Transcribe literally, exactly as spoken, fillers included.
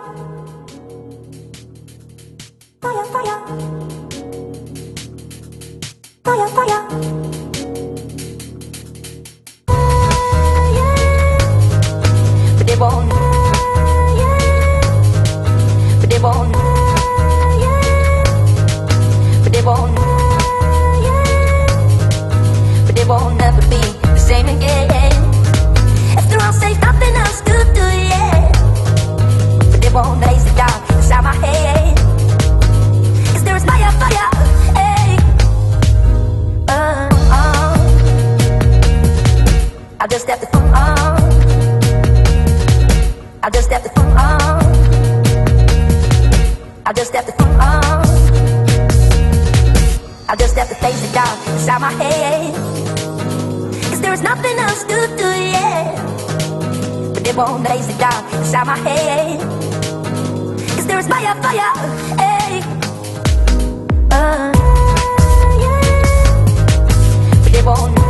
Fire, fire. Fire, fire. But they won't. But they won't. But they won't. But they won't never be the same again. After all, say nothing else to do, yeah. But they won't raise it down inside my head. Cause there is fire, fire, hey. Uh, uh. I just have to come on. I just have to come on. I just have to come on. I just have to face it down inside my head. Cause there is nothing else to do, yeah. But they won't raise it down inside my head. Cause there is fire, fire, hey. Uh, yeah. But they won't.